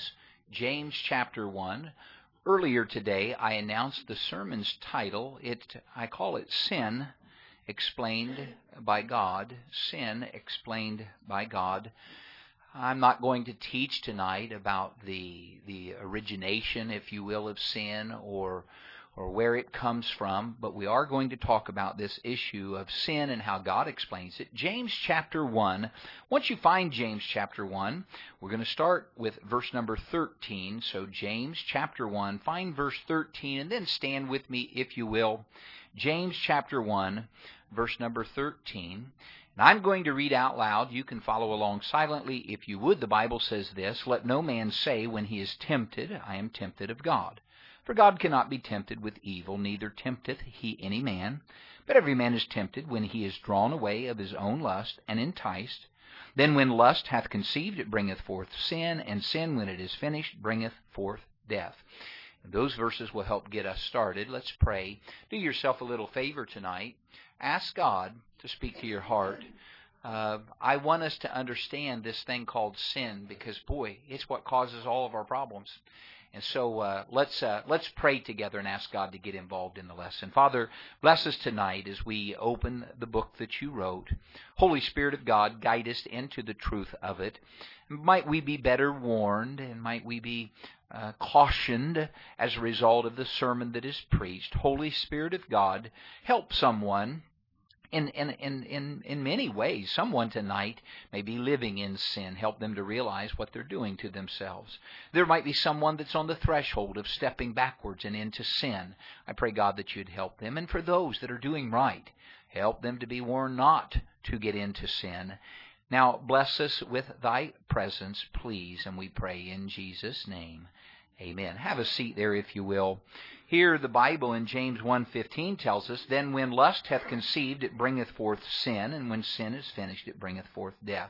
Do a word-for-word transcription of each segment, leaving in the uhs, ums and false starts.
James, James chapter one. Earlier today, I announced the sermon's title. It I call it Sin Explained by God. Sin Explained by God. I'm not going to teach tonight about the the origination, if you will, of sin or or where it comes from, but we are going to talk about this issue of sin and how God explains it. James chapter one. Once you find James chapter one, we're going to start with verse number thirteen. So James chapter one, find verse thirteen, and then stand with me, if you will. James chapter one, verse number thirteen. And I'm going to read out loud. You can follow along silently if you would. The Bible says this, "Let no man say when he is tempted, I am tempted of God. For God cannot be tempted with evil, neither tempteth he any man. But every man is tempted when he is drawn away of his own lust, and enticed. Then when lust hath conceived, it bringeth forth sin, and sin, when it is finished, bringeth forth death." Those verses will help get us started. Let's pray. Do yourself a little favor tonight. Ask God to speak to your heart. Uh, I want us to understand this thing called sin because, boy, it's what causes all of our problems. And so uh, let's uh, let's pray together and ask God to get involved in the lesson. Father, bless us tonight as we open the book that you wrote. Holy Spirit of God, guide us into the truth of it. Might we be better warned, and might we be uh, cautioned as a result of the sermon that is preached. Holy Spirit of God, help someone. In, in, in, in, in many ways, someone tonight may be living in sin. Help them to realize what they're doing to themselves. There might be someone that's on the threshold of stepping backwards and into sin. I pray, God, that you'd help them. And for those that are doing right, help them to be warned not to get into sin. Now, bless us with thy presence, please, and we pray in Jesus' name. Amen. Have a seat there, if you will. Here the Bible in James one fifteen tells us, "Then when lust hath conceived, it bringeth forth sin, and when sin is finished, it bringeth forth death."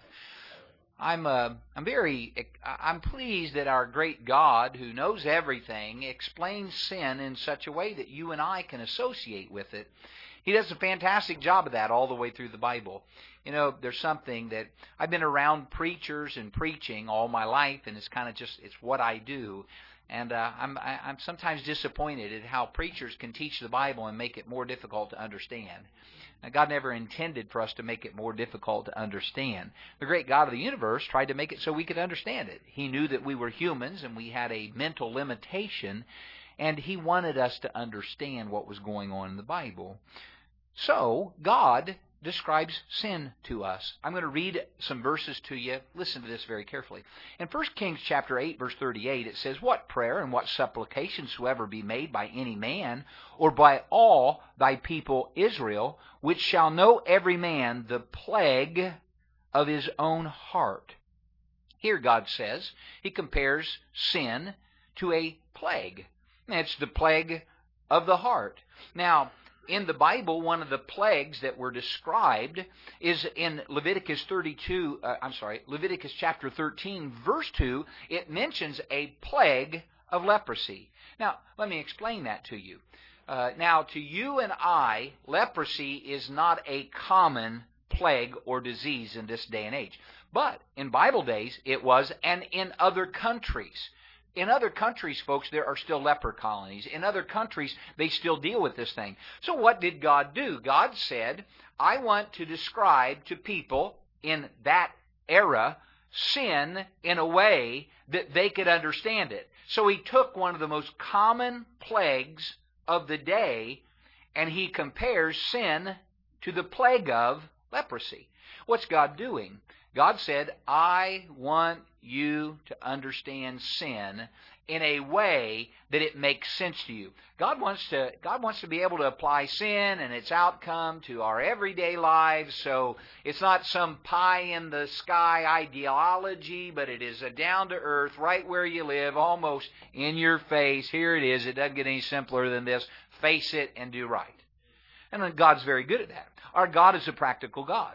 I'm uh, I'm very I'm pleased that our great God, who knows everything, explains sin in such a way that you and I can associate with it. He does a fantastic job of that all the way through the Bible. You know, there's something that I've been around preachers and preaching all my life, and it's kind of just it's what I do. And uh, I'm I, I'm sometimes disappointed at how preachers can teach the Bible and make it more difficult to understand. Now, God never intended for us to make it more difficult to understand. The great God of the universe tried to make it so we could understand it. He knew that we were humans and we had a mental limitation, and He wanted us to understand what was going on in the Bible. So, God describes sin to us. I'm going to read some verses to you. Listen to this very carefully. In First Kings chapter eight, verse thirty-eight, it says, "What prayer and what supplication soever be made by any man, or by all thy people Israel, which shall know every man the plague of his own heart." Here God says, He compares sin to a plague. It's the plague of the heart. Now, in the Bible, one of the plagues that were described is in Leviticus thirty-two. Uh, I'm sorry, Leviticus chapter thirteen, verse two. It mentions a plague of leprosy. Now, let me explain that to you. Uh, now, to you and I, leprosy is not a common plague or disease in this day and age. But in Bible days, it was, and in other countries. In other countries, folks, there are still leper colonies. In other countries, they still deal with this thing. So what did God do? God said, I want to describe to people in that era sin in a way that they could understand it. So He took one of the most common plagues of the day, and He compares sin to the plague of leprosy. What's God doing? God said, I want you to understand sin in a way that it makes sense to you. God wants to God wants to be able to apply sin and its outcome to our everyday lives, so it's not some pie-in-the-sky ideology, but it is a down-to-earth, right where you live, almost in your face. Here it is. It doesn't get any simpler than this. Face it and do right. And then God's very good at that. Our God is a practical God.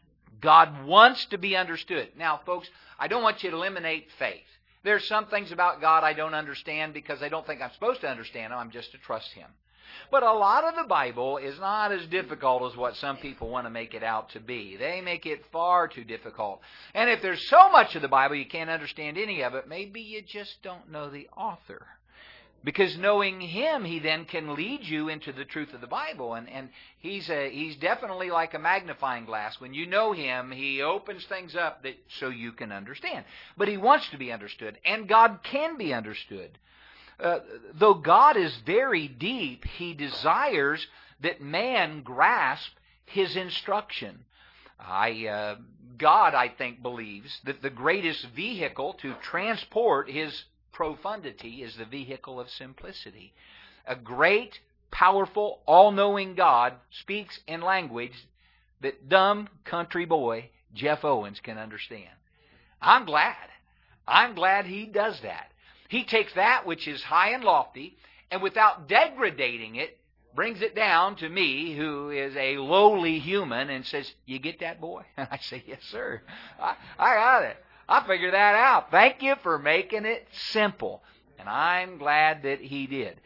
God wants to be understood. Now, folks, I don't want you to eliminate faith. There's some things about God I don't understand because I don't think I'm supposed to understand Him. I'm just to trust Him. But a lot of the Bible is not as difficult as what some people want to make it out to be. They make it far too difficult. And if there's so much of the Bible you can't understand any of it, maybe you just don't know the author. Because knowing him, he then can lead you into the truth of the Bible. And, and he's a, he's definitely like a magnifying glass. When you know him, he opens things up that so you can understand. But he wants to be understood. And God can be understood. Uh, though God is very deep, he desires that man grasp his instruction. I, uh, God, I think, believes that the greatest vehicle to transport his profundity is the vehicle of simplicity. A great, powerful, all-knowing God speaks in language that dumb country boy Jeff Owens can understand. I'm glad. I'm glad he does that. He takes that which is high and lofty, and without degrading it, brings it down to me, who is a lowly human, and says, "You get that, boy?" And I say, "Yes, sir. I, I got it. I figured that out. Thank you for making it simple." And I'm glad that he did.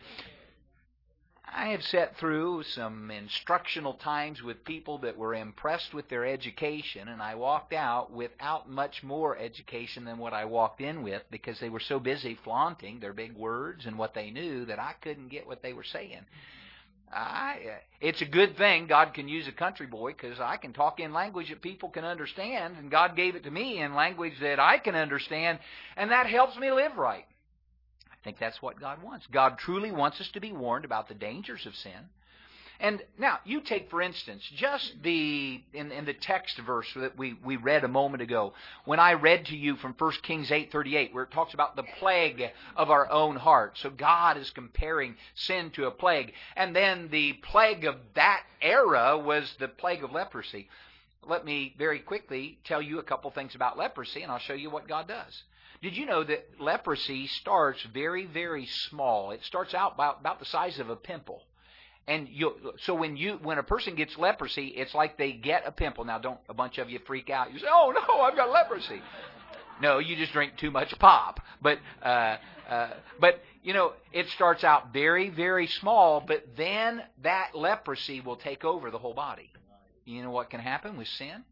I have sat through some instructional times with people that were impressed with their education, and I walked out without much more education than what I walked in with, because they were so busy flaunting their big words and what they knew that I couldn't get what they were saying. I, it's a good thing God can use a country boy, because I can talk in language that people can understand, and God gave it to me in language that I can understand, and that helps me live right. I think that's what God wants. God truly wants us to be warned about the dangers of sin. And now, you take, for instance, just the, in, in the text verse that we, we read a moment ago, when I read to you from First Kings eight thirty-eight, where it talks about the plague of our own heart. So God is comparing sin to a plague. And then the plague of that era was the plague of leprosy. Let me very quickly tell you a couple things about leprosy, and I'll show you what God does. Did you know that leprosy starts very, very small? It starts out about, about the size of a pimple. And you, so when you, when a person gets leprosy, it's like they get a pimple. Now, don't a bunch of you freak out. You say, "Oh no, I've got leprosy." No, you just drink too much pop. But, uh, uh, but you know, it starts out very, very small. But then that leprosy will take over the whole body. You know what can happen with sin?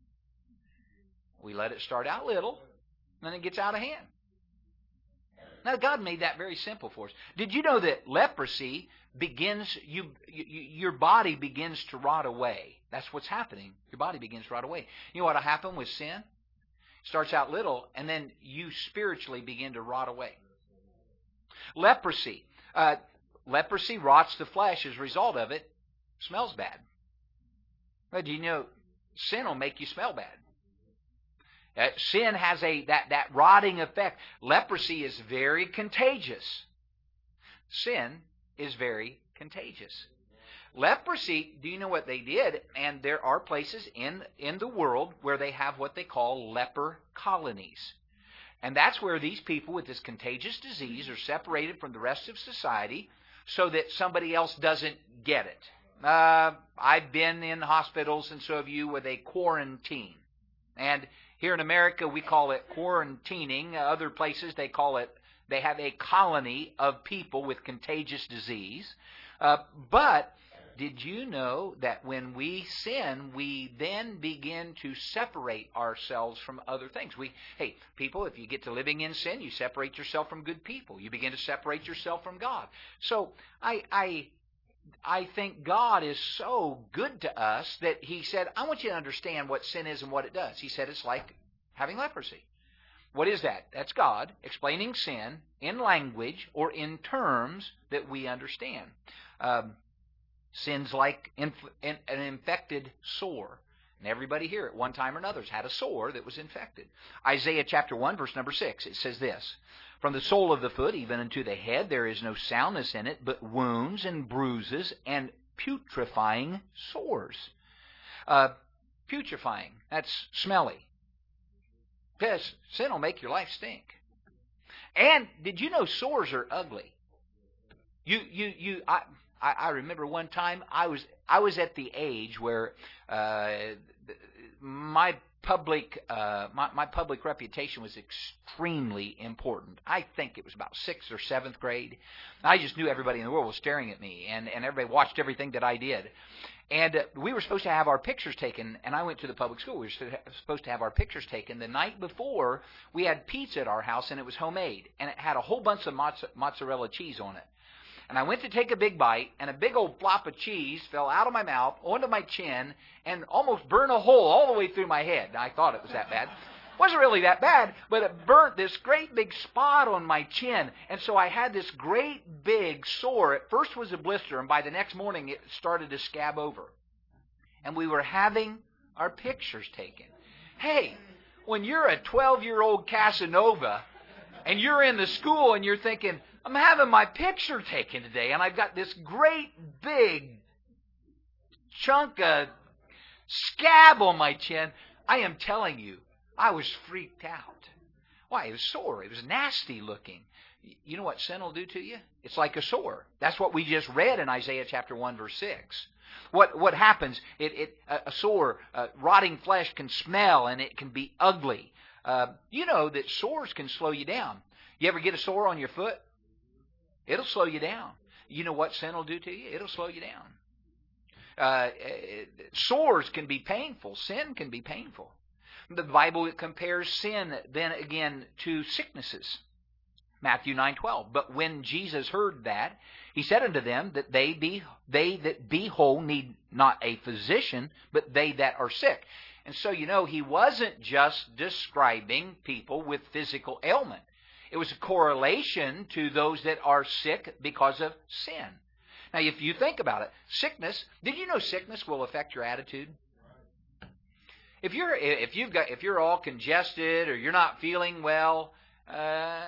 We let it start out little, and then it gets out of hand. Now, God made that very simple for us. Did you know that leprosy begins, you, you, your body begins to rot away? That's what's happening. Your body begins to rot away. You know what will happen with sin? It starts out little, and then you spiritually begin to rot away. Leprosy. Uh, leprosy rots the flesh. As a result of it, smells bad. Well, do you know sin will make you smell bad? Uh, sin has a that, that rotting effect. Leprosy is very contagious. Sin is very contagious. Leprosy, do you know what they did? And there are places in, in the world where they have what they call leper colonies. And that's where these people with this contagious disease are separated from the rest of society so that somebody else doesn't get it. Uh, I've been in hospitals, and so have you, where they quarantine. And here in America, we call it quarantining. Other places, they call it, they have a colony of people with contagious disease. Uh, but did you know that when we sin, we then begin to separate ourselves from other things? We, hey, people, if you get to living in sin, you separate yourself from good people. You begin to separate yourself from God. So I, I, I think God is so good to us that He said, I want you to understand what sin is and what it does. He said it's like having leprosy. What is that? That's God explaining sin in language or in terms that we understand. Um, sin's like inf- in, an infected sore. And everybody here at one time or another has had a sore that was infected. Isaiah chapter one, verse number six, it says this: "From the sole of the foot even unto the head there is no soundness in it, but wounds and bruises and putrefying sores." Uh, putrefying, that's smelly. Because sin will make your life stink. And did you know sores are ugly? You, you, you. I, I, I remember one time I was I was at the age where uh, my public uh, my, my public reputation was extremely important. I think it was about sixth or seventh grade. I just knew everybody in the world was staring at me, and, and everybody watched everything that I did. And uh, we were supposed to have our pictures taken, and I went to the public school. We were supposed to have our pictures taken. The night before, we had pizza at our house, and it was homemade, and it had a whole bunch of mozz- mozzarella cheese on it. And I went to take a big bite, and a big old flop of cheese fell out of my mouth, onto my chin, and almost burned a hole all the way through my head. I thought it was that bad. It wasn't really that bad, but it burnt this great big spot on my chin. And so I had this great big sore. At first was a blister, and by the next morning it started to scab over. And we were having our pictures taken. Hey, when you're a twelve-year-old Casanova, and you're in the school and you're thinking, I'm having my picture taken today, and I've got this great big chunk of scab on my chin. I am telling you, I was freaked out. Why? It was sore. It was nasty looking. You know what sin will do to you? It's like a sore. That's what we just read in Isaiah chapter one, verse six. What what happens? It it a sore, uh, rotting flesh can smell, and it can be ugly. Uh, you know that sores can slow you down. You ever get a sore on your foot? It'll slow you down. You know what sin will do to you? It'll slow you down. Uh, sores can be painful. Sin can be painful. The Bible compares sin then again to sicknesses. Matthew nine twelve. But when Jesus heard that, he said unto them that they be they that be whole need not a physician, but they that are sick. And so, you know, he wasn't just describing people with physical ailment. It was a correlation to those that are sick because of sin. Now, if you think about it, sickness, did you know sickness will affect your attitude? If you're if you've got if you're all congested or you're not feeling well, uh,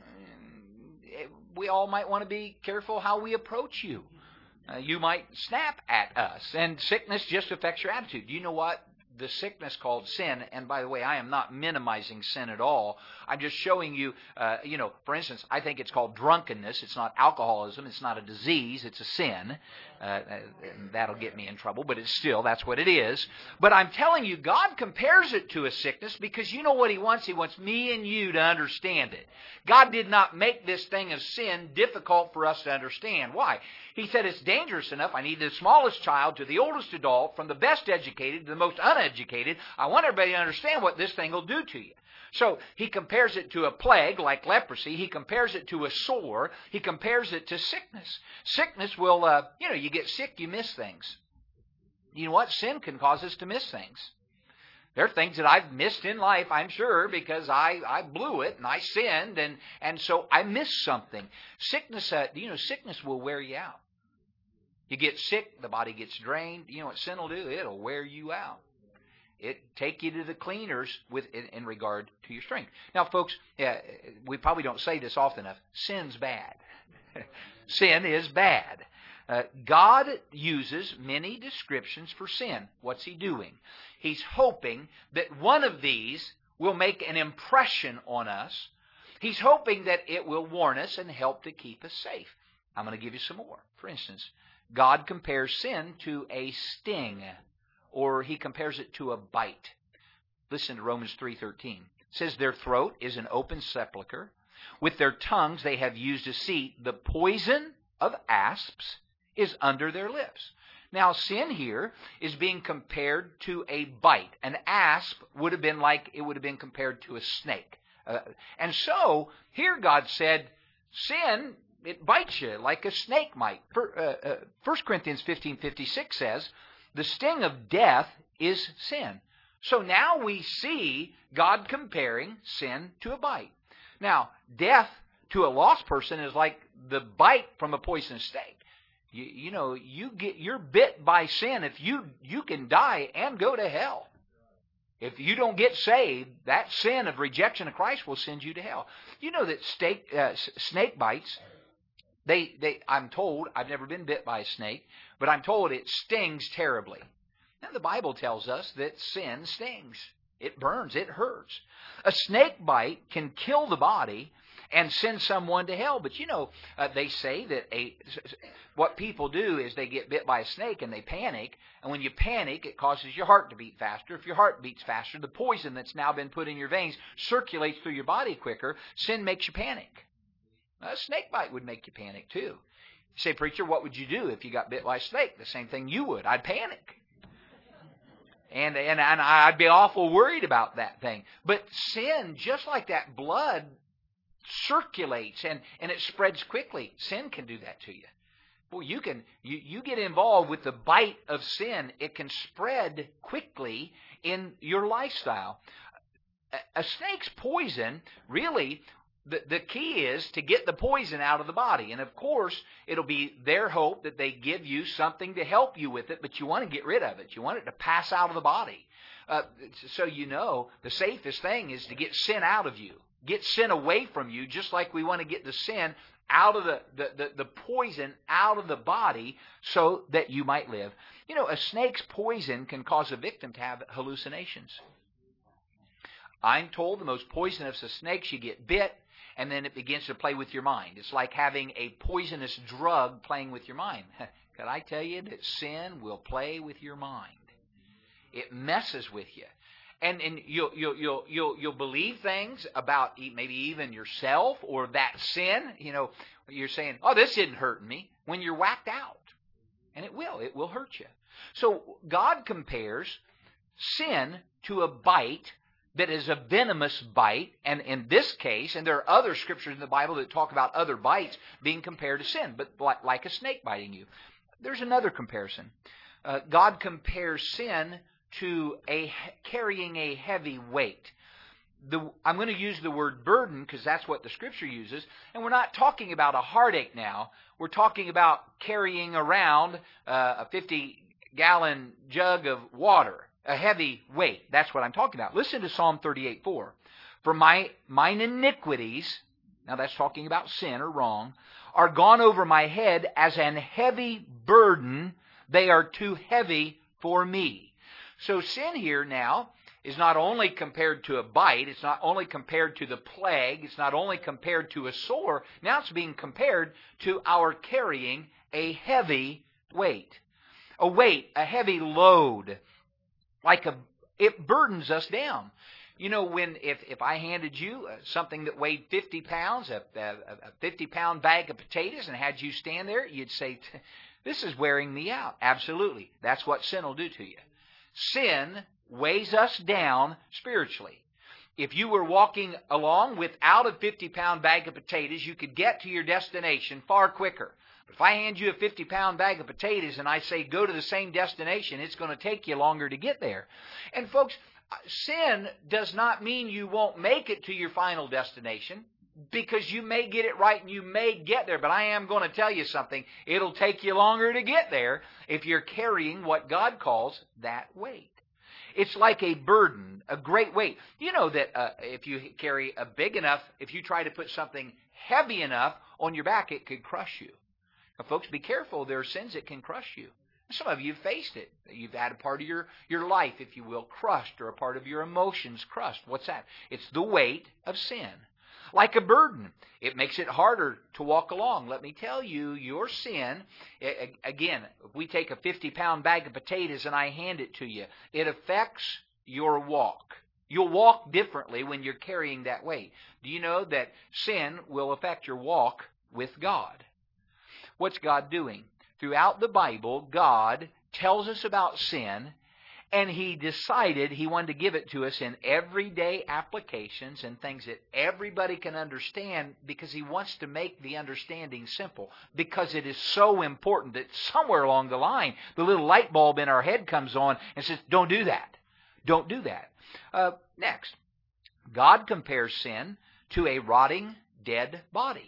we all might want to be careful how we approach you. Uh, you might snap at us, and sickness just affects your attitude. Do you know what? The sickness called sin, and by the way, I am not minimizing sin at all. I'm just showing you, uh, you know, for instance, I think it's called drunkenness. It's not alcoholism. It's not a disease. It's a sin. Uh, that'll get me in trouble, but it's still, that's what it is. But I'm telling you, God compares it to a sickness because you know what He wants? He wants me and you to understand it. God did not make this thing of sin difficult for us to understand. Why? He said it's dangerous enough. I need the smallest child to the oldest adult, from the best educated to the most uneducated. I want everybody to understand what this thing will do to you. So He compares it to a plague like leprosy. He compares it to a sore. He compares it to sickness. Sickness will, uh, you know, you get sick, you miss things. You know what? Sin can cause us to miss things. There are things that I've missed in life, I'm sure, because I, I blew it and I sinned, and, and so I missed something. Sickness, uh, you know, sickness will wear you out. You get sick, the body gets drained. You know what sin will do? It'll wear you out. It take you to the cleaners with in, in regard to your strength. Now, folks, yeah, we probably don't say this often enough. Sin's bad. Sin is bad. Uh, God uses many descriptions for sin. What's He doing? He's hoping that one of these will make an impression on us. He's hoping that it will warn us and help to keep us safe. I'm going to give you some more. For instance, God compares sin to a sting, or He compares it to a bite. Listen to Romans three thirteen. It says, their throat is an open sepulchre. With their tongues they have used deceit. The poison of asps is under their lips. Now, sin here is being compared to a bite. An asp would have been like, it would have been compared to a snake. Uh, and so, here God said, sin, it bites you like a snake might. For, uh, uh, First Corinthians fifteen fifty-six says, the sting of death is sin. So now we see God comparing sin to a bite. Now, death to a lost person is like the bite from a poisonous snake. You, you know, you get you're bit by sin. If you you can die and go to hell. If you don't get saved, that sin of rejection of Christ will send you to hell. You know that snake uh, snake bites. They they I'm told, I've never been bit by a snake, but I'm told it stings terribly. Now the Bible tells us that sin stings. It burns. It hurts. A snake bite can kill the body, and send someone to hell. But you know, uh, they say that a what people do is they get bit by a snake and they panic, and when you panic, it causes your heart to beat faster. If your heart beats faster, the poison that's now been put in your veins circulates through your body quicker. Sin makes you panic. A snake bite would make you panic too. You say, preacher, what would you do if you got bit by a snake? The same thing you would. I'd panic. And, and, and I'd be awful worried about that thing. But sin, just like that blood, circulates and, and it spreads quickly. Sin can do that to you. Well, you can you, you get involved with the bite of sin, it can spread quickly in your lifestyle. A, a snake's poison, really, the, the key is to get the poison out of the body. And of course, it'll be their hope that they give you something to help you with it, but you want to get rid of it. You want it to pass out of the body. Uh, so you know the safest thing is to get sin out of you. Get sin away from you, just like we want to get the sin out of the, the, the, the poison out of the body so that you might live. You know, a snake's poison can cause a victim to have hallucinations. I'm told the most poisonous of snakes, you get bit, and then it begins to play with your mind. It's like having a poisonous drug playing with your mind. Can I tell you that sin will play with your mind? It messes with you. And, and you'll, you'll, you'll, you'll, you'll believe things about maybe even yourself or that sin. You know, you're saying, oh, this isn't hurting me, when you're whacked out. And it will. It will hurt you. So God compares sin to a bite that is a venomous bite. And in this case, and there are other scriptures in the Bible that talk about other bites being compared to sin, but like a snake biting you. There's another comparison. Uh, God compares sin to a carrying a heavy weight. The, I'm going to use the word burden because that's what the Scripture uses. And we're not talking about a heartache now. We're talking about carrying around uh, a fifty-gallon jug of water, a heavy weight. That's what I'm talking about. Listen to Psalm thirty-eight four. For my mine iniquities, now that's talking about sin or wrong, are gone over my head as an heavy burden. They are too heavy for me. So sin here now is not only compared to a bite, it's not only compared to the plague, it's not only compared to a sore, now it's being compared to our carrying a heavy weight. A weight, a heavy load, like a, it burdens us down. You know, when if, if I handed you something that weighed fifty pounds, a, a, a fifty-pound bag of potatoes, and had you stand there, you'd say, this is wearing me out. Absolutely. That's what sin will do to you. Sin weighs us down spiritually. If you were walking along without a fifty-pound bag of potatoes, you could get to your destination far quicker. But if I hand you a fifty-pound bag of potatoes and I say go to the same destination, it's going to take you longer to get there. And folks, sin does not mean you won't make it to your final destination, because you may get it right and you may get there. But I am going to tell you something. It'll take you longer to get there if you're carrying what God calls that weight. It's like a burden, a great weight. You know that uh, if you carry a big enough, if you try to put something heavy enough on your back, it could crush you. Now, folks, be careful. There are sins that can crush you. Some of you have faced it. You've had a part of your, your life, if you will, crushed, or a part of your emotions crushed. What's that? It's the weight of sin. Like a burden. It makes it harder to walk along. Let me tell you, your sin, again, if we take a fifty-pound bag of potatoes and I hand it to you, it affects your walk. You'll walk differently when you're carrying that weight. Do you know that sin will affect your walk with God? What's God doing? Throughout the Bible, God tells us about sin, and He decided He wanted to give it to us in everyday applications and things that everybody can understand, because He wants to make the understanding simple. Because it is so important that somewhere along the line, the little light bulb in our head comes on and says, don't do that. Don't do that. Uh, next, God compares sin to a rotting, dead body.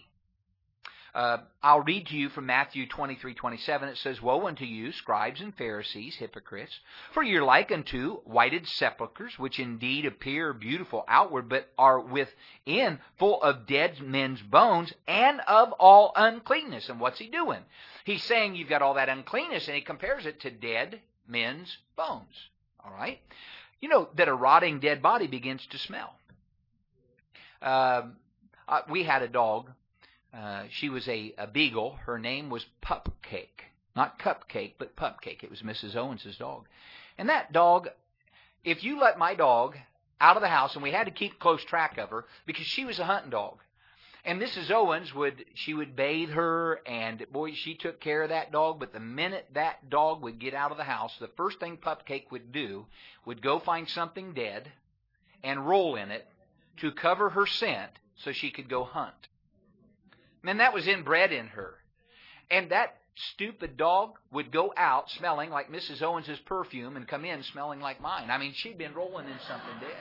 Uh, I'll read to you from Matthew twenty-three twenty-seven. It says, Woe unto you, scribes and Pharisees, hypocrites, for you're like unto whited sepulchres, which indeed appear beautiful outward, but are within full of dead men's bones and of all uncleanness. And what's he doing? He's saying you've got all that uncleanness, and he compares it to dead men's bones. All right? You know that a rotting dead body begins to smell. Um... Uh, we had a dog. Uh, she was a, a beagle. Her name was Pupcake. Not Cupcake, but Pupcake. It was Missus Owens' dog. And that dog, if you let my dog out of the house, and we had to keep close track of her because she was a hunting dog. And Missus Owens would, she would bathe her, and boy, she took care of that dog. But the minute that dog would get out of the house, the first thing Pupcake would do would go find something dead and roll in it to cover her scent so she could go hunt. Man, that was inbred in her. And that stupid dog would go out smelling like Missus Owens' perfume and come in smelling like mine. I mean, she'd been rolling in something dead.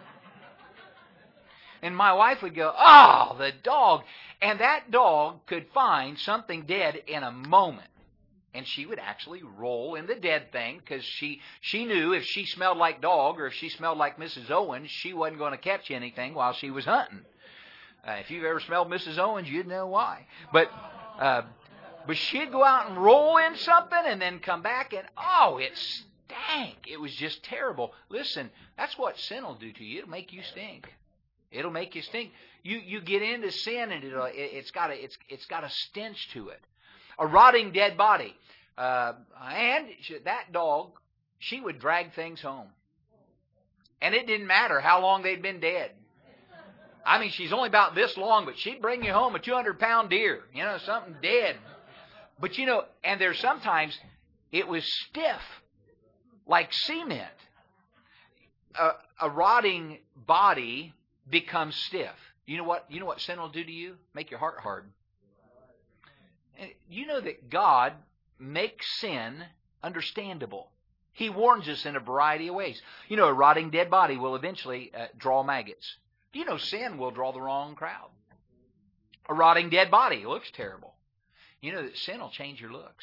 And my wife would go, oh, the dog. And that dog could find something dead in a moment. And she would actually roll in the dead thing because she, she knew if she smelled like dog or if she smelled like Missus Owens, she wasn't going to catch anything while she was hunting. Uh, if you've ever smelled Missus Owens, you'd know why. But uh, but she'd go out and roll in something and then come back and, oh, it stank. It was just terrible. Listen, that's what sin will do to you. It'll make you stink. It'll make you stink. You you get into sin and it'll, it, it's got a it's it's got a stench to it, a rotting dead body. Uh, and she, that dog, she would drag things home, and it didn't matter how long they'd been dead. I mean, she's only about this long, but she'd bring you home a two hundred pound deer, you know, something dead. But you know, and there's sometimes it was stiff, like cement. A, a rotting body becomes stiff. You know what? You know what sin will do to you? Make your heart hard. And you know that God makes sin understandable. He warns us in a variety of ways. You know, a rotting dead body will eventually uh, draw maggots. You know, sin will draw the wrong crowd. A rotting dead body looks terrible. You know that sin will change your looks.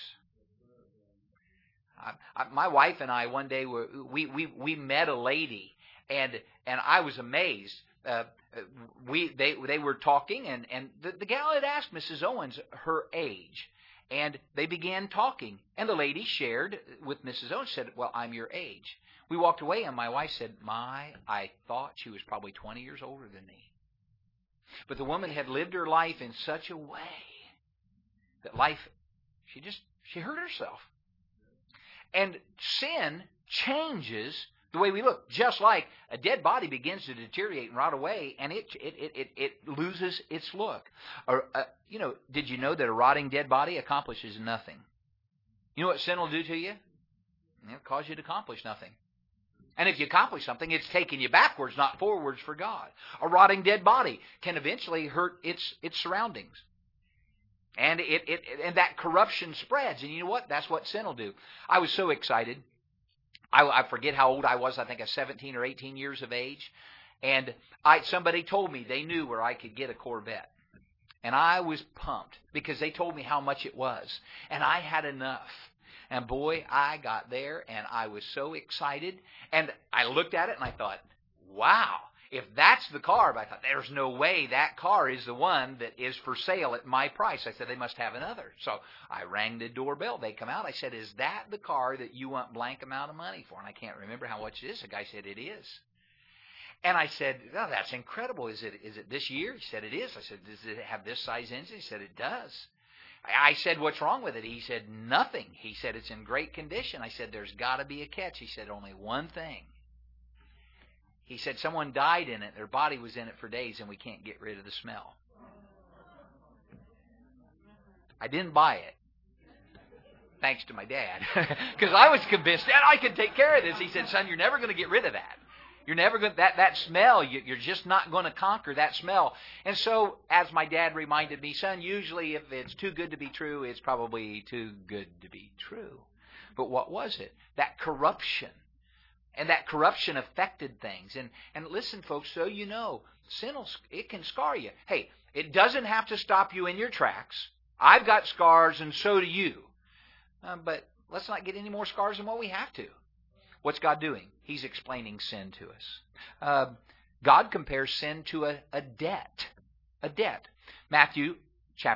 I, I, my wife and I one day were, we we we met a lady, and and I was amazed. Uh, we they they were talking, and and the, the gal had asked Missus Owens her age, and they began talking, and the lady shared with Missus Owens, said, "Well, I'm your age." We walked away, and my wife said, "My, I thought she was probably twenty years older than me." But the woman had lived her life in such a way that life, she just she hurt herself. And sin changes the way we look, just like a dead body begins to deteriorate and rot away, and it it it it, it loses its look. Or uh, you know, did you know that a rotting dead body accomplishes nothing? You know what sin will do to you? It'll cause you to accomplish nothing. And if you accomplish something, it's taking you backwards, not forwards for God. A rotting dead body can eventually hurt its its surroundings. And it, it and that corruption spreads. And you know what? That's what sin will do. I was so excited. I, I forget how old I was. I think I was seventeen or eighteen years of age. And I somebody told me they knew where I could get a Corvette. And I was pumped because they told me how much it was. And I had enough. And boy, I got there and I was so excited. And I looked at it and I thought, wow, if that's the car, but I thought, there's no way that car is the one that is for sale at my price. I said, they must have another. So I rang the doorbell. They come out. I said, is that the car that you want blank amount of money for? And I can't remember how much it is. The guy said, it is. And I said, oh, that's incredible. Is it is it this year? He said, it is. I said, does it have this size engine? He said, it does. I said, what's wrong with it? He said, nothing. He said, it's in great condition. I said, there's got to be a catch. He said, only one thing. He said, someone died in it. Their body was in it for days, and we can't get rid of the smell. I didn't buy it, thanks to my dad, because I was convinced that I could take care of this. He said, son, you're never going to get rid of that. You're never going that that smell. You, you're just not going to conquer that smell. And so, as my dad reminded me, son, usually if it's too good to be true, it's probably too good to be true. But what was it? That corruption, and that corruption affected things. And and listen, folks, so you know, sin will, it can scar you. Hey, it doesn't have to stop you in your tracks. I've got scars, and so do you. Uh, but let's not get any more scars than what we have to. What's God doing? He's explaining sin to us. Uh, God compares sin to a, a debt. A debt. Matthew chapter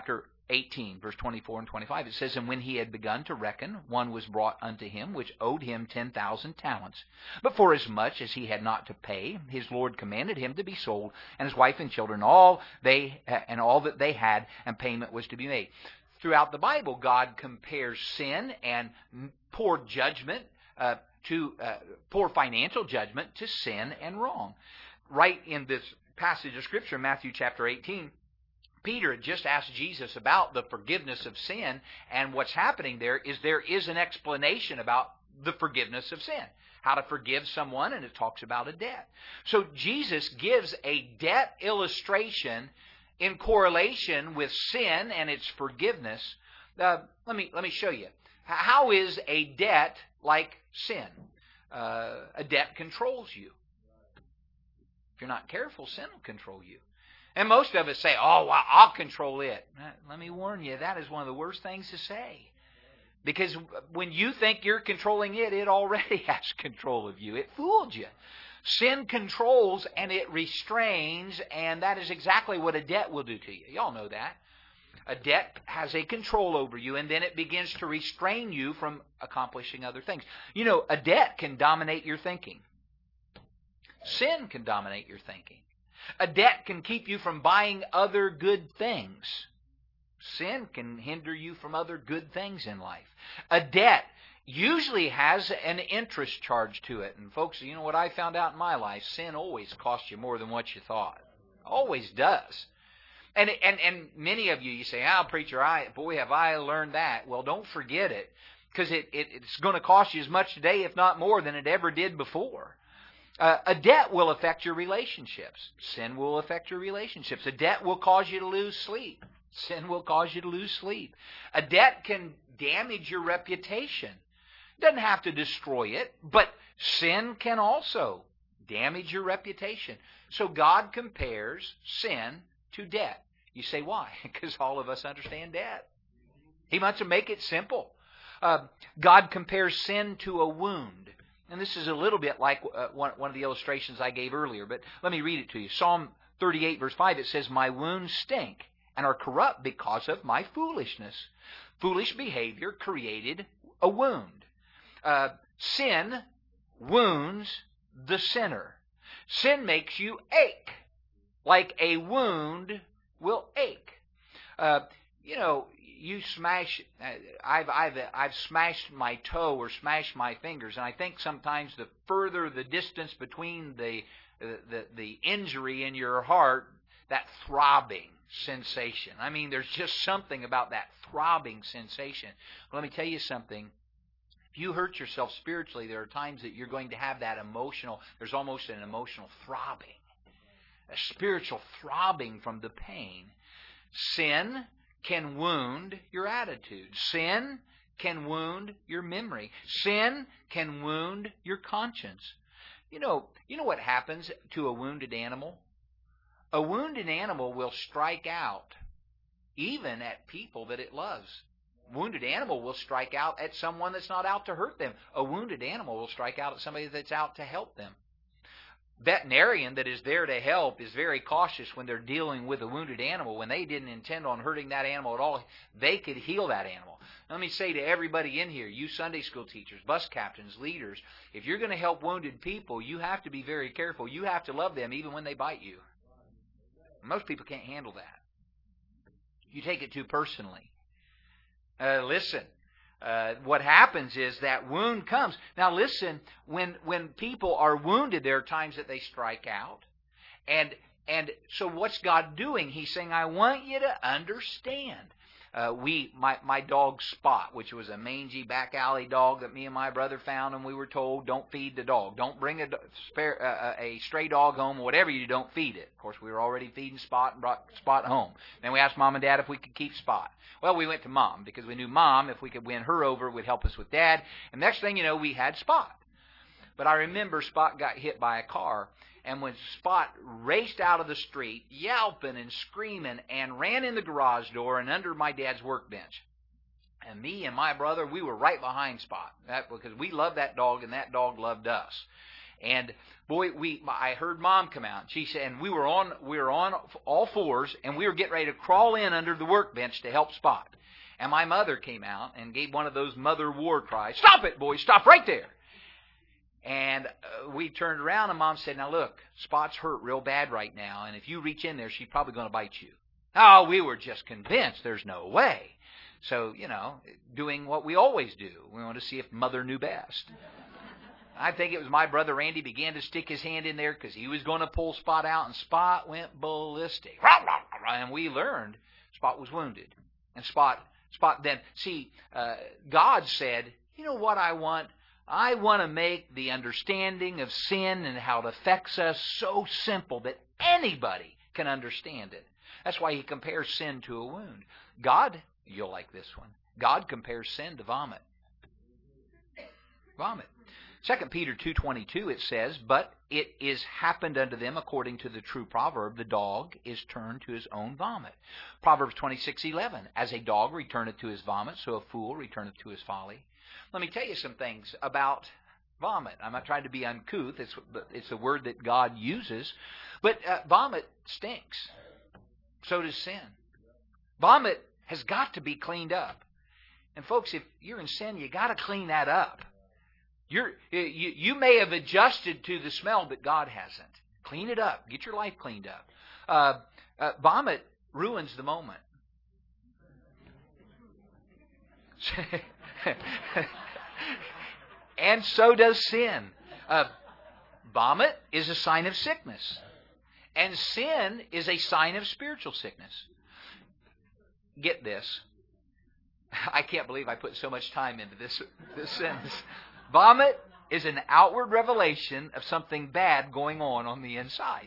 eighteen, verse twenty-four and twenty-five, it says, "And when he had begun to reckon, one was brought unto him, which owed him ten thousand talents. But forasmuch as he had not to pay, his Lord commanded him to be sold, and his wife and children, all they and all that they had, and payment was to be made." Throughout the Bible, God compares sin and poor judgment, uh, to uh, poor financial judgment, to sin and wrong. Right in this passage of Scripture, Matthew chapter eighteen, Peter had just asked Jesus about the forgiveness of sin, and what's happening there is there is an explanation about the forgiveness of sin, how to forgive someone, and it talks about a debt. So Jesus gives a debt illustration in correlation with sin and its forgiveness. Uh, let me let me show you. How is a debt like sin? Uh, a debt controls you. If you're not careful, sin will control you. And most of us say, "Oh, well, I'll control it." Let me warn you, that is one of the worst things to say. Because when you think you're controlling it, it already has control of you. It fooled you. Sin controls and it restrains, and that is exactly what a debt will do to you. Y'all know that. A debt has a control over you, and then it begins to restrain you from accomplishing other things. You know, a debt can dominate your thinking. Sin can dominate your thinking. A debt can keep you from buying other good things. Sin can hinder you from other good things in life. A debt usually has an interest charge to it. And folks, you know what I found out in my life? Sin always costs you more than what you thought. Always does. And and and many of you, you say, "Oh, preacher, I boy, have I learned that." Well, don't forget it, because it, it it's going to cost you as much today, if not more, than it ever did before. Uh, a debt will affect your relationships. Sin will affect your relationships. A debt will cause you to lose sleep. Sin will cause you to lose sleep. A debt can damage your reputation. It doesn't have to destroy it, but sin can also damage your reputation. So God compares sin to debt. You say, why? Because all of us understand debt. He wants to make it simple. Uh, God compares sin to a wound. And this is a little bit like uh, one, one of the illustrations I gave earlier, but let me read it to you. Psalm thirty-eight, verse five, it says, "My wounds stink and are corrupt because of my foolishness." Foolish behavior created a wound. Uh, sin wounds the sinner. Sin makes you ache, like a wound will ache. Uh, you know, you smash. Uh, I've I've I've smashed my toe or smashed my fingers, and I think sometimes the further the distance between the the the injury in your heart, that throbbing sensation. I mean, there's just something about that throbbing sensation. Let me tell you something. If you hurt yourself spiritually, there are times that you're going to have that emotional. There's almost an emotional throbbing, a spiritual throbbing from the pain. Sin can wound your attitude. Sin can wound your memory. Sin can wound your conscience. You know, you know what happens to a wounded animal? A wounded animal will strike out even at people that it loves. A wounded animal will strike out at someone that's not out to hurt them. A wounded animal will strike out at somebody that's out to help them. Veterinarian that is there to help is very cautious when they're dealing with a wounded animal. When they didn't intend on hurting that animal at all, they could heal that animal. Let me say to everybody in here, you Sunday school teachers, bus captains, leaders, if you're going to help wounded people, you have to be very careful. You have to love them even when they bite you. Most people can't handle that. You take it too personally. Uh, listen. Uh, what happens is that wound comes. Now listen, when when people are wounded, there are times that they strike out. And and so what's God doing? He's saying, I want you to understand. Uh, we, my, my dog Spot, which was a mangy back alley dog that me and my brother found, and we were told, don't feed the dog. Don't bring a, spare, uh, a stray dog home, or whatever you do, don't feed it. Of course, we were already feeding Spot and brought Spot home. Then we asked Mom and Dad if we could keep Spot. Well, we went to Mom, because we knew Mom, if we could win her over, would help us with Dad. And next thing you know, we had Spot. But I remember Spot got hit by a car, and when Spot raced out of the street, yelping and screaming, and ran in the garage door and under my dad's workbench. And me and my brother, we were right behind Spot, that, because we loved that dog, and that dog loved us. And boy, we I heard Mom come out. She said, and we were on we were on all fours, and we were getting ready to crawl in under the workbench to help Spot. And my mother came out and gave one of those mother war cries. Stop it, boys! Stop right there! And uh, we turned around, and Mom said, now look, Spot's hurt real bad right now, and if you reach in there, she's probably going to bite you. Oh, we were just convinced there's no way. So, you know, doing what we always do. We want to see if Mother knew best. I think it was my brother Randy began to stick his hand in there because he was going to pull Spot out, and Spot went ballistic. And we learned Spot was wounded. And Spot, Spot then, see, uh, God said, you know what I want? I want to make the understanding of sin and how it affects us so simple that anybody can understand it. That's why he compares sin to a wound. God, you'll like this one, God compares sin to vomit. Vomit. Second Peter two twenty-two, it says, but it is happened unto them according to the true proverb, the dog is turned to his own vomit. Proverbs twenty-six eleven, as a dog returneth to his vomit, so a fool returneth to his folly. Let me tell you some things about vomit. I'm not trying to be uncouth. It's, it's a word that God uses. But uh, vomit stinks. So does sin. Vomit has got to be cleaned up. And folks, if you're in sin, you got to clean that up. You're, you, you may have adjusted to the smell, but God hasn't. Clean it up. Get your life cleaned up. Uh, uh, vomit ruins the moment. And so does sin. Uh, vomit is a sign of sickness. And sin is a sign of spiritual sickness. Get this. I can't believe I put so much time into this, this sentence. Vomit is an outward revelation of something bad going on on the inside.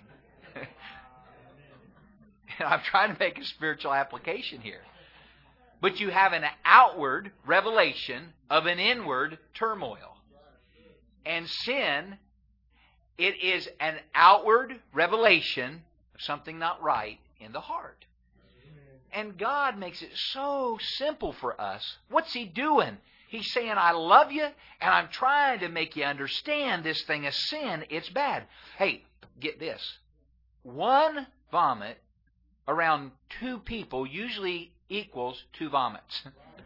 And I'm trying to make a spiritual application here. But you have an outward revelation of an inward turmoil. And sin, it is an outward revelation of something not right in the heart. And God makes it so simple for us. What's He doing? He's saying, I love you, and I'm trying to make you understand this thing is sin. It's bad. Hey, get this. One vomit around two people usually equals two vomits.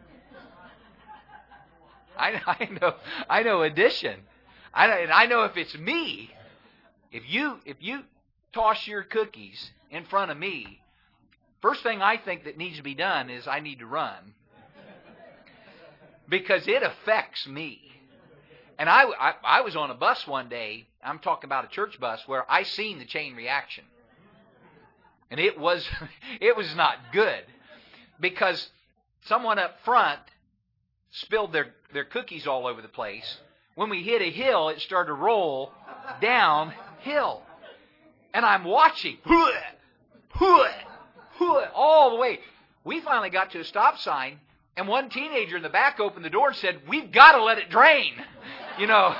I, I know, I know addition. I know, and I know if it's me, if you if you toss your cookies in front of me, first thing I think that needs to be done is I need to run. Because it affects me. And I, I, I was on a bus one day, I'm talking about a church bus, where I seen the chain reaction. And it was it was not good. Because someone up front spilled their, their cookies all over the place. When we hit a hill, it started to roll downhill. And I'm watching. All the way. We finally got to a stop sign, and one teenager in the back opened the door and said, we've got to let it drain. You know.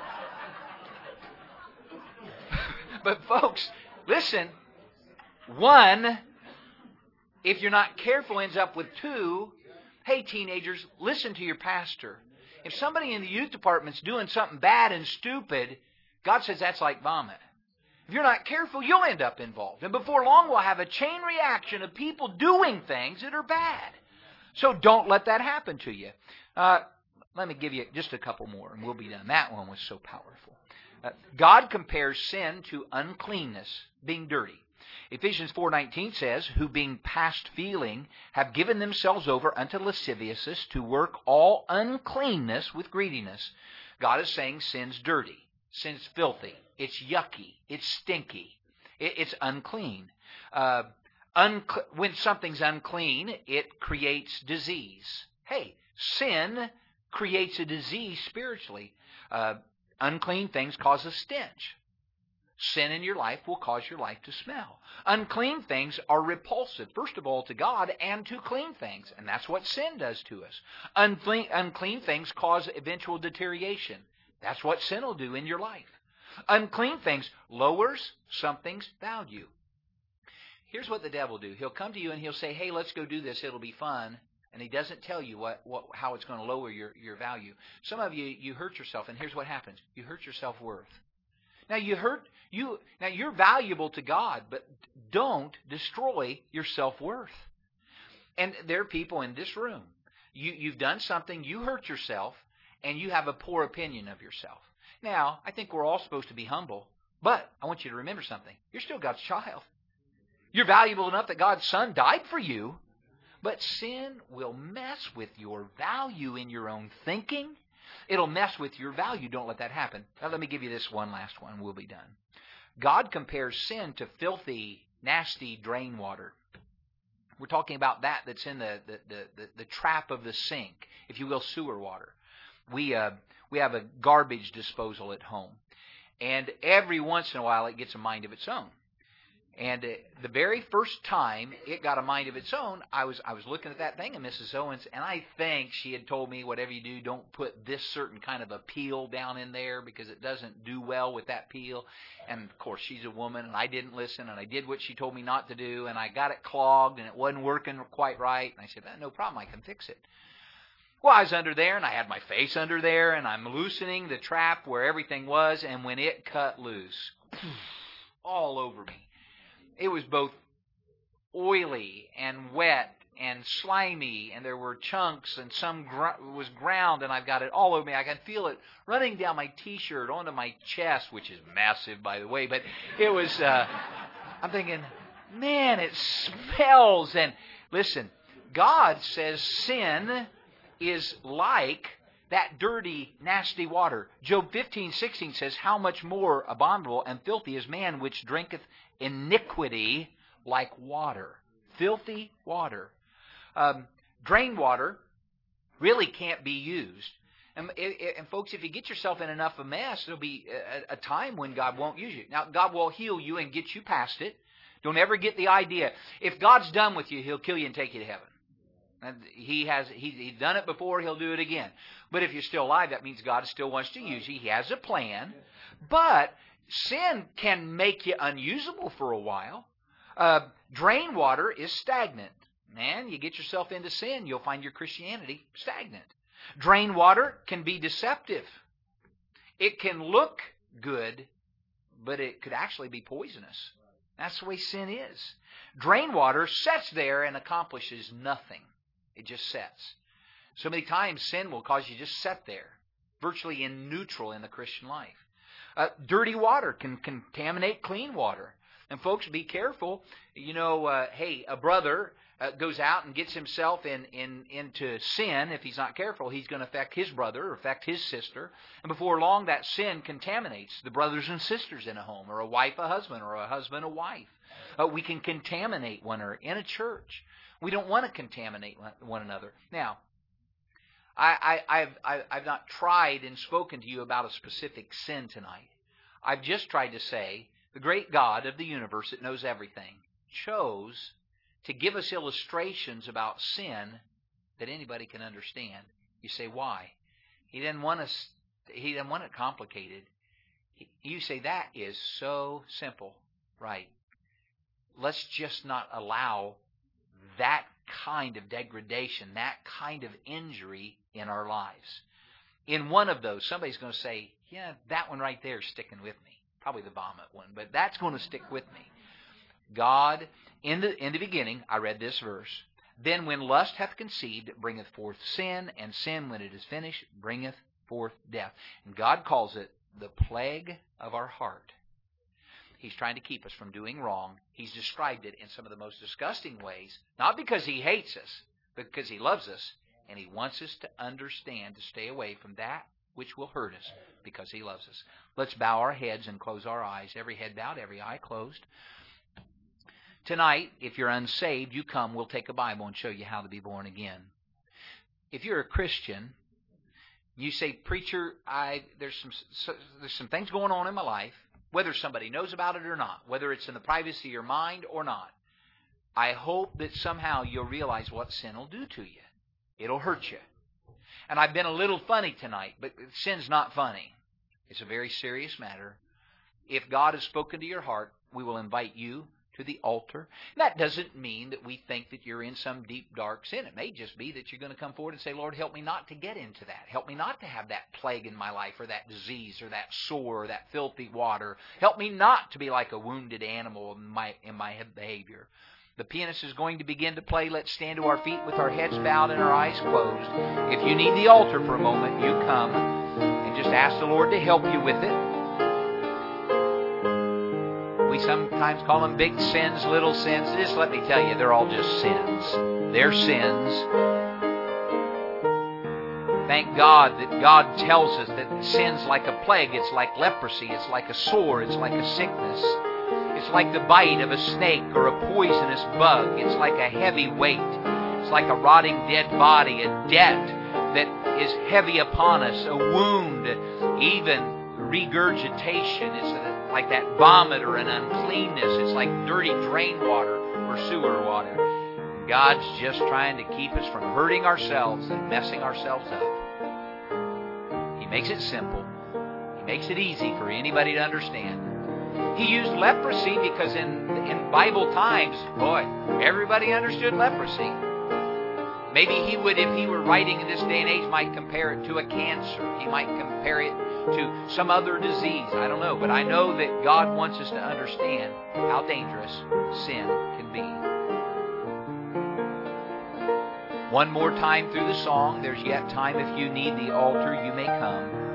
But folks, listen. One, if you're not careful, ends up with two. Hey, teenagers, listen to your pastor. If somebody in the youth department's doing something bad and stupid, God says that's like vomit. If you're not careful, you'll end up involved. And before long, we'll have a chain reaction of people doing things that are bad. So don't let that happen to you. Uh, let me give you just a couple more, and we'll be done. That one was so powerful. Uh, God compares sin to uncleanness, being dirty. Ephesians four nineteen says, who being past feeling have given themselves over unto lasciviousness to work all uncleanness with greediness. God is saying sin's dirty. Sin's filthy. It's yucky. It's stinky. It, it's unclean. Uh, uncle- when something's unclean, it creates disease. Hey, sin creates a disease spiritually. Uh, unclean things cause a stench. Sin in your life will cause your life to smell. Unclean things are repulsive, first of all, to God and to clean things. And that's what sin does to us. Unclean, unclean things cause eventual deterioration. That's what sin will do in your life. Unclean things lowers something's value. Here's what the devil will do. He'll come to you and he'll say, hey, let's go do this. It'll be fun. And he doesn't tell you what, what how it's going to lower your, your value. Some of you, you hurt yourself, and here's what happens. You hurt your self-worth. Now you hurt you. Now you're valuable to God, but don't destroy your self-worth. And there are people in this room. You, you've done something. You hurt yourself, and you have a poor opinion of yourself. Now, I think we're all supposed to be humble, but I want you to remember something. You're still God's child. You're valuable enough that God's Son died for you, but sin will mess with your value in your own thinking. It'll mess with your value. Don't let that happen. Now, let me give you this one last one. We'll be done. God compares sin to filthy, nasty drain water. We're talking about that that's in the, the, the, the, the trap of the sink, if you will, sewer water. We, uh, we have a garbage disposal at home. And every once in a while it gets a mind of its own. And uh, the very first time it got a mind of its own, I was I was looking at that thing, and Missus Owens, and I think she had told me, whatever you do, don't put this certain kind of a peel down in there because it doesn't do well with that peel. And, of course, she's a woman, and I didn't listen, and I did what she told me not to do, and I got it clogged, and it wasn't working quite right. And I said, no problem, I can fix it. Well, I was under there, and I had my face under there, and I'm loosening the trap where everything was, and when it cut loose, all over me. It was both oily and wet and slimy, and there were chunks, and some gr- was ground, and I've got it all over me. I can feel it running down my T-shirt onto my chest, which is massive, by the way, but it was, uh, I'm thinking, man, it smells. And listen, God says sin is like that dirty, nasty water. Job fifteen sixteen says, how much more abominable and filthy is man which drinketh iniquity like water. Filthy water. Um, drain water really can't be used. And, and folks, if you get yourself in enough of a mess, there'll be a, a time when God won't use you. Now, God will heal you and get you past it. Don't ever get the idea. If God's done with you, He'll kill you and take you to heaven. And he has he, he's done it before, He'll do it again. But if you're still alive, that means God still wants to use you. He has a plan. But sin can make you unusable for a while. Uh, drain water is stagnant. Man, you get yourself into sin, you'll find your Christianity stagnant. Drain water can be deceptive. It can look good, but it could actually be poisonous. That's the way sin is. Drain water sits there and accomplishes nothing. It just sets. So many times sin will cause you to just sit there, virtually in neutral in the Christian life. Uh, dirty water can contaminate clean water. And folks, be careful. You know, uh, hey, a brother uh, goes out and gets himself in, in into sin. If he's not careful, he's going to affect his brother or affect his sister. And before long, that sin contaminates the brothers and sisters in a home, or a wife a husband, or a husband a wife. Uh, we can contaminate one another in a church. We don't want to contaminate one another. Now, I, I, I've, I, I've not tried and spoken to you about a specific sin tonight. I've just tried to say the great God of the universe that knows everything chose to give us illustrations about sin that anybody can understand. You say, why? He didn't want us. He didn't want it complicated. You say, that is so simple. Right. Let's just not allow that kind of degradation, that kind of injury in our lives. In one of those, somebody's going to say, yeah, that one right there is sticking with me. Probably the vomit one, but that's going to stick with me. God, in the, in the beginning, I read this verse, then when lust hath conceived, it bringeth forth sin, and sin, when it is finished, bringeth forth death. And God calls it the plague of our heart. He's trying to keep us from doing wrong. He's described it in some of the most disgusting ways, not because He hates us, but because He loves us, and He wants us to understand, to stay away from that which will hurt us, because He loves us. Let's bow our heads and close our eyes. Every head bowed, every eye closed. Tonight, if you're unsaved, you come, we'll take a Bible and show you how to be born again. If you're a Christian, you say, preacher, I there's some so, there's some things going on in my life, whether somebody knows about it or not, whether it's in the privacy of your mind or not. I hope that somehow you'll realize what sin will do to you. It'll hurt you. And I've been a little funny tonight, but sin's not funny. It's a very serious matter. If God has spoken to your heart, we will invite you to the altar. That doesn't mean that we think that you're in some deep, dark sin. It may just be that you're going to come forward and say, Lord, help me not to get into that. Help me not to have that plague in my life, or that disease, or that sore, or that filthy water. Help me not to be like a wounded animal in my, in my behavior. The pianist is going to begin to play. Let's stand to our feet with our heads bowed and our eyes closed. If you need the altar for a moment, you come and just ask the Lord to help you with it. We sometimes call them big sins, little sins. Just let me tell you, they're all just sins. They're sins. Thank God that God tells us that sin's like a plague. It's like leprosy. It's like a sore. It's like a sickness. It's like the bite of a snake or a poisonous bug. It's like a heavy weight. It's like a rotting dead body, a debt that is heavy upon us, a wound, even regurgitation. It's like that vomit or an uncleanness. It's like dirty drain water or sewer water. God's just trying to keep us from hurting ourselves and messing ourselves up. He makes it simple. He makes it easy for anybody to understand. He used leprosy because in, in Bible times, boy, everybody understood leprosy. Maybe he would, if he were writing in this day and age, might compare it to a cancer. He might compare it to some other disease. I don't know. But I know that God wants us to understand how dangerous sin can be. One more time through the song. There's yet time. If you need the altar, you may come.